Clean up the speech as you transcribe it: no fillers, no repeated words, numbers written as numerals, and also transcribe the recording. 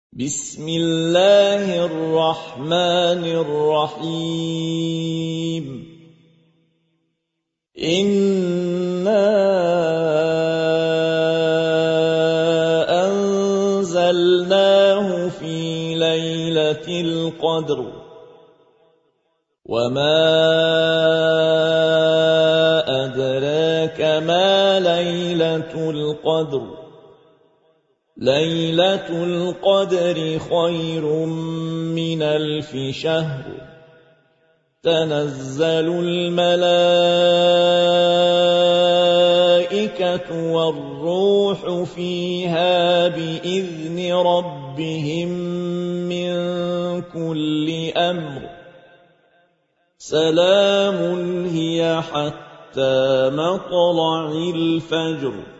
بسم الله الرحمن الرحيم إنا أنزلناه في ليلة القدر وما أدراك ما ليلة القدر ليلة القدر خير من 1000 شهر تنزل الملائكة والروح فيها بإذن ربهم من كل أمر سلام هي حتى مطلع الفجر